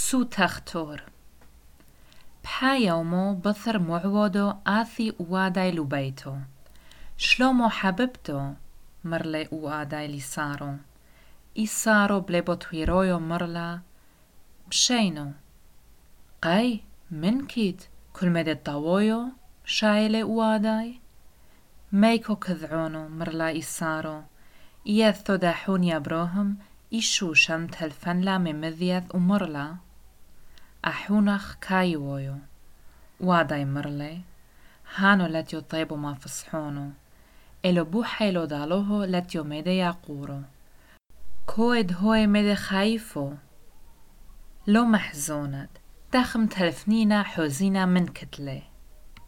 سو تختور بحيومو بثر معودو آثي واداي لبيتو شلومو حببتو مرلي واداي لسارو إسارو بلبوتويرويو مرلا بشينو قاي منكيد كل مدى طاويو شايلي واداي ميكو كذعونو مرلا إسارو إياثو داحون يبروهم إشو شمت هالفنلا ممذيث ومرلا أحونخ كايوويو واداي مرلي هانو لاتيو طيبو ما فصحونو إلو بوحيلو دالوهو لاتيو ميدي ياقورو كويد هوي ميدي خايفو لو محزونت داخم تلفنينا حوزينا من كتلي